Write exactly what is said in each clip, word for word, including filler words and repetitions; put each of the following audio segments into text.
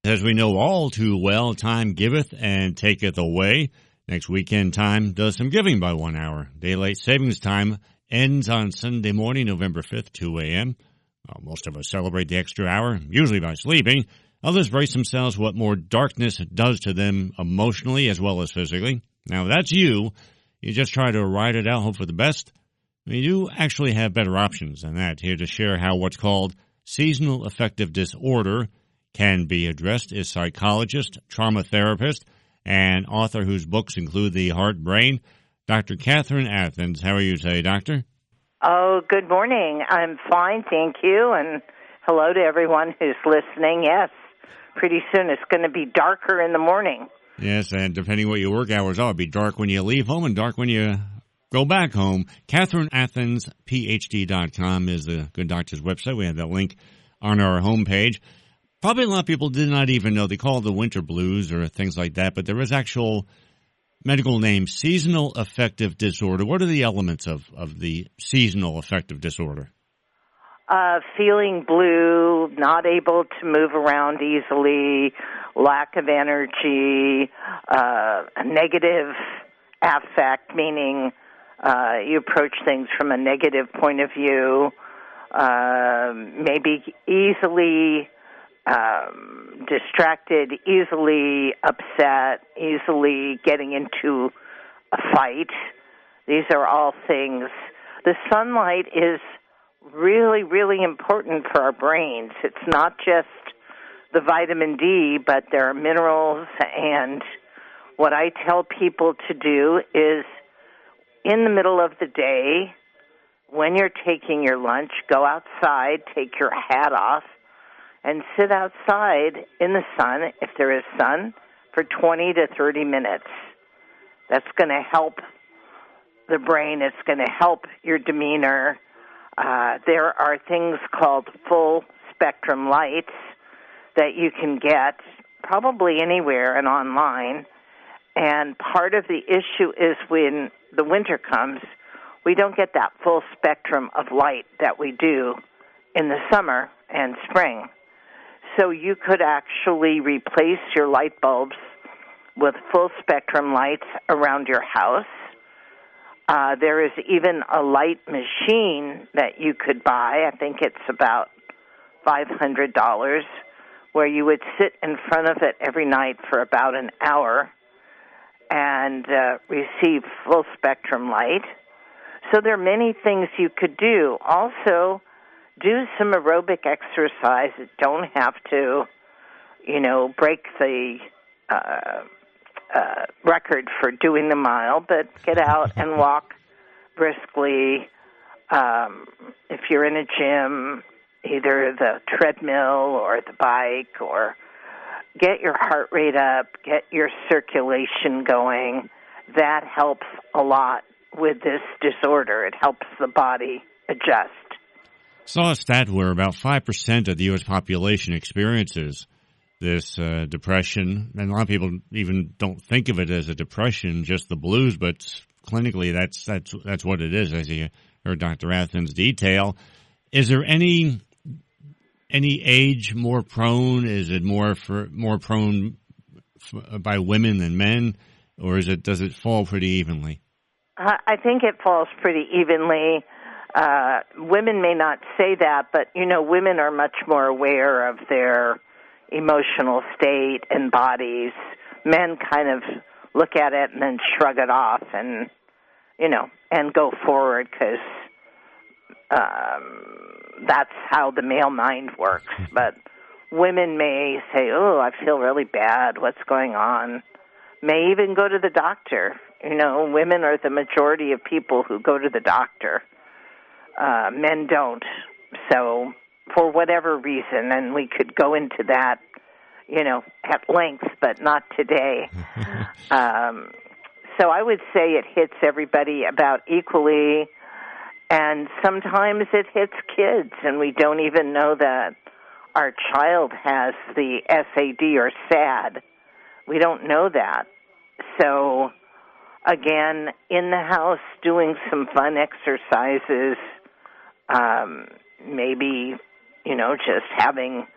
As we know all too well, time giveth and taketh away. Next weekend, time does some giving by one hour. Daylight savings time ends on Sunday morning, November fifth, two a.m. Well, most of us celebrate the extra hour, usually by sleeping. Others brace themselves what more darkness does to them emotionally as well as physically. Now, if that's you, you just try to ride it out, hope for the best. You do actually have better options than that. Here to share how what's called seasonal affective disorder can be addressed is psychologist, trauma therapist, and author whose books include The Heart Brain, Doctor Catherine Athans. How are you today, Doctor? Oh, good morning. I'm fine, thank you, and hello to everyone who's listening. Yes, pretty soon it's going to be darker in the morning. Yes, and depending what your work hours are, it'll be dark when you leave home and dark when you go back home. Catherine Athans P H D dot com is the Good Doctor's website. We have that link on our homepage. Probably a lot of people did not even know. They call it the winter blues or things like that, but there is actual medical name, seasonal affective disorder. What are the elements of, of the seasonal affective disorder? Uh, feeling blue, not able to move around easily, lack of energy, uh, a negative affect, meaning uh, you approach things from a negative point of view, uh, maybe easily Um, distracted, easily upset, easily getting into a fight. These are all things. The sunlight is really, really important for our brains. It's not just the vitamin D, but there are minerals, and what I tell people to do is in the middle of the day, when you're taking your lunch, go outside, take your hat off, and sit outside in the sun, if there is sun, for twenty to thirty minutes. That's going to help the brain. It's going to help your demeanor. Uh, there are things called full-spectrum lights that you can get probably anywhere and online. And part of the issue is when the winter comes, we don't get that full spectrum of light that we do in the summer and spring. So you could actually replace your light bulbs with full-spectrum lights around your house. Uh, there is even a light machine that you could buy. I think it's about five hundred dollars, where you would sit in front of it every night for about an hour and uh, receive full-spectrum light. So there are many things you could do. Also, do some aerobic exercise. Don't have to, you know, break the uh, uh, record for doing the mile, but get out and walk briskly. Um, if you're in a gym, either the treadmill or the bike, or get your heart rate up, get your circulation going. That helps a lot with this disorder. It helps the body adjust. Saw a stat where about five percent of the U S population experiences this uh, depression, and a lot of people even don't think of it as a depression, just the blues, but clinically that's that's that's what it is, as you heard Doctor Athans detail. Is there any any age more prone? Is it more for more prone f- by women than men, or is it does it fall pretty evenly? I think it falls pretty evenly. Uh, women may not say that, but, you know, women are much more aware of their emotional state and bodies. Men kind of look at it and then shrug it off and, you know, and go forward because um, that's how the male mind works. But women may say, oh, I feel really bad. What's going on? May even go to the doctor. You know, women are the majority of people who go to the doctor. Uh, men don't. So for whatever reason, and we could go into that, you know, at length, but not today. um, so I would say it hits everybody about equally, and sometimes it hits kids, and we don't even know that our child has the S A D or SAD. We don't know that. So, again, in the house, doing some fun exercises, um, maybe, you know, just having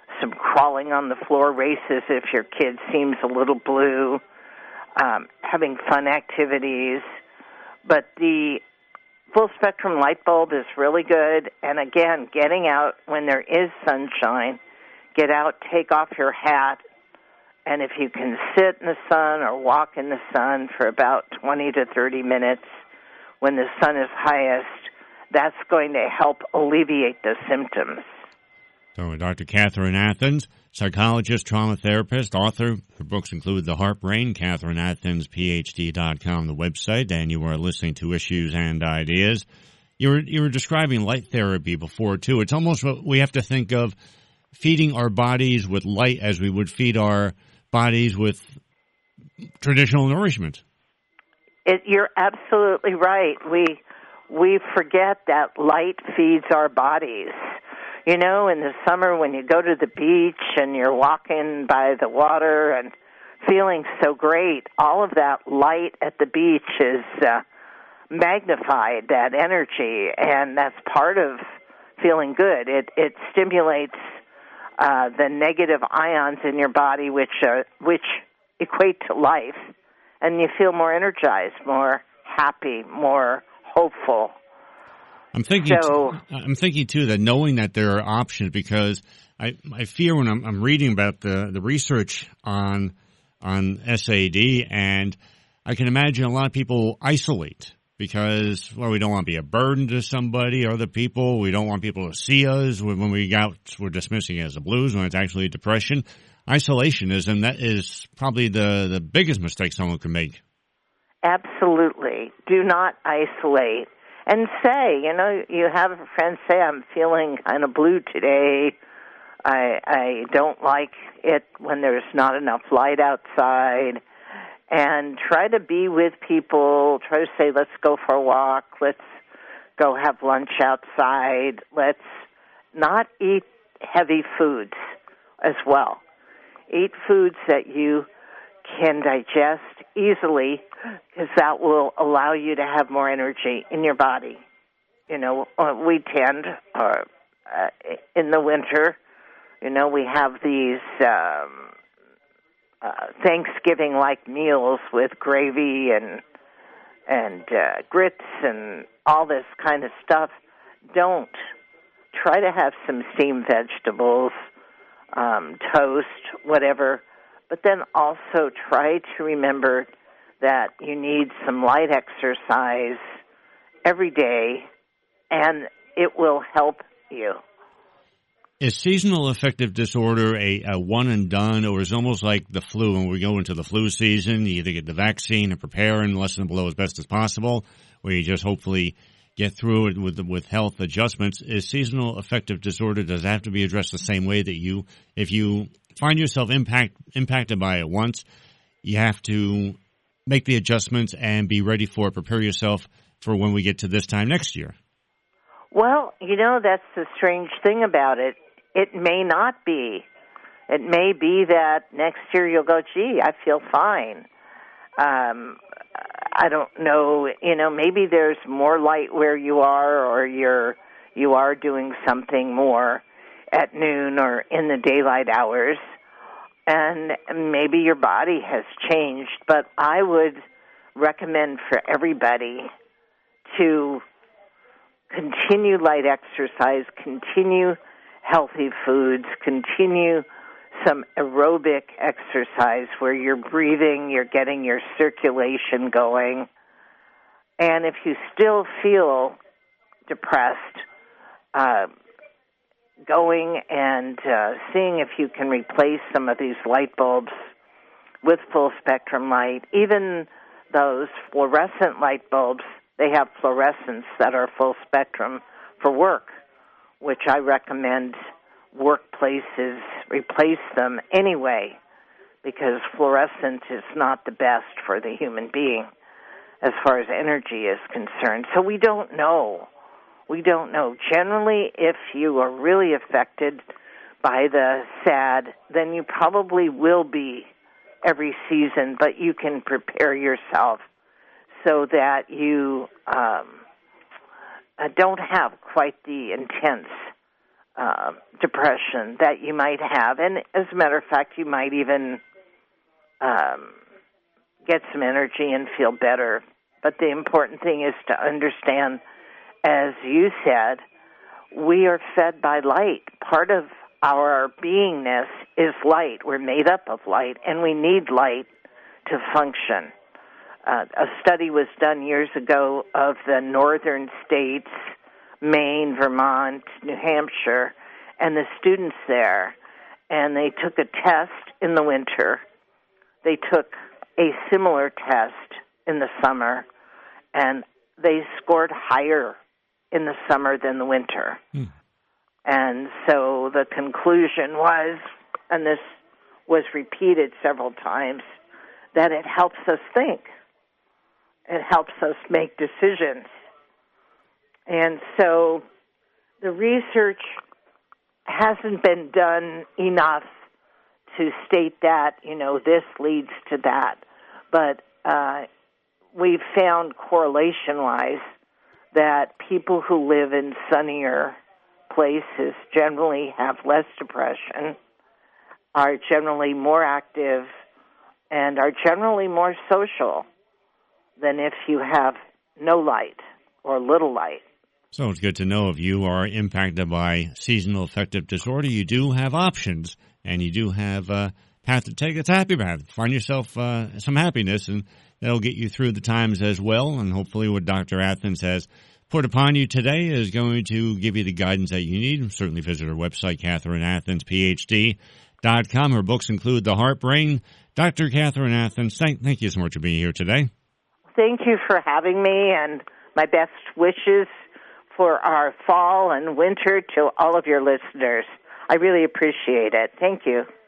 some crawling on the floor races if your kid seems a little blue, um, having fun activities. But the full-spectrum light bulb is really good. And, again, getting out when there is sunshine, get out, take off your hat, and if you can sit in the sun or walk in the sun for about twenty to thirty minutes when the sun is highest, that's going to help alleviate the symptoms. So Doctor Catherine Athans, psychologist, trauma therapist, author. Her books include The Heart Brain, Catherine Athans P H D dot com, the website, and you are listening to Issues and Ideas. You were, you were describing light therapy before, too. It's almost what we have to think of feeding our bodies with light as we would feed our bodies with traditional nourishment. It, you're absolutely right. We we forget that light feeds our bodies. You know, in the summer when you go to the beach and you're walking by the water and feeling so great, all of that light at the beach is uh, magnified, that energy, and that's part of feeling good. It it stimulates uh, the negative ions in your body, which are, which equate to life, and you feel more energized, more happy, more hopeful. I'm thinking. So, t- I'm thinking too that knowing that there are options, because I I fear when I'm, I'm reading about the, the research on on S A D, and I can imagine a lot of people isolate because, well, we don't want to be a burden to somebody or other people. We don't want people to see us when, when we go out. We're dismissing it as a blues when it's actually depression. Isolationism, that is probably the, the biggest mistake someone could make. Absolutely. Do not isolate. And say, you know, you have a friend say, I'm feeling kind of blue today. I I don't like it when there's not enough light outside. And try to be with people. Try to say, let's go for a walk. Let's go have lunch outside. Let's not eat heavy foods as well. Eat foods that you can digest easily, because that will allow you to have more energy in your body. You know, we tend, uh, uh, in the winter, you know, we have these um, uh, Thanksgiving-like meals with gravy and and uh, grits and all this kind of stuff. Don't. Try to have some steamed vegetables, um, toast, whatever. But then also try to remember that you need some light exercise every day, and it will help you. Is seasonal affective disorder a, a one and done, or is it almost like the flu? When we go into the flu season, you either get the vaccine and prepare and lessen the blow as best as possible, or you just hopefully get through it with with health adjustments. Is seasonal affective disorder, does it have to be addressed the same way that you, if you find yourself impact impacted by it once, you have to make the adjustments and be ready for it, prepare yourself for when we get to this time next year? Well, you know, that's the strange thing about it. It may not be. It may be that next year you'll go, gee, I feel fine. Um, I don't know, you know, maybe there's more light where you are, or you're, you are doing something more at noon or in the daylight hours, and maybe your body has changed. But I would recommend for everybody to continue light exercise, continue healthy foods, continue some aerobic exercise where you're breathing, you're getting your circulation going. And if you still feel depressed, uh, going and uh, seeing if you can replace some of these light bulbs with full spectrum light. Even those fluorescent light bulbs, they have fluorescents that are full spectrum for work, which I recommend workplaces replace them anyway, because fluorescent is not the best for the human being as far as energy is concerned. So we don't know. We don't know. Generally, if you are really affected by the S A D, then you probably will be every season, but you can prepare yourself so that you um, don't have quite the intense uh, depression that you might have. And as a matter of fact, you might even um, get some energy and feel better. But the important thing is to understand, as you said, we are fed by light. Part of our beingness is light. We're made up of light, and we need light to function. Uh, a study was done years ago of the northern states, Maine, Vermont, New Hampshire, and the students there, and they took a test in the winter. They took a similar test in the summer, and they scored higher in the summer than the winter. Hmm. And so the conclusion was, and this was repeated several times, that it helps us think. It helps us make decisions. And so the research hasn't been done enough to state that, you know, this leads to that. But uh, we've found correlation-wise that people who live in sunnier places generally have less depression, are generally more active, and are generally more social than if you have no light or little light. So it's good to know if you are impacted by seasonal affective disorder, you do have options, and you do have a path to take. It's a happy path. Find yourself uh, some happiness, and that'll get you through the times as well. And hopefully what Doctor Athens has put upon you today is going to give you the guidance that you need. Certainly visit her website, Catherine Athens P H D dot com. Her books include The Heart Brain. Doctor Catherine Athens, thank, thank you so much for being here today. Thank you for having me, and my best wishes for our fall and winter to all of your listeners. I really appreciate it. Thank you.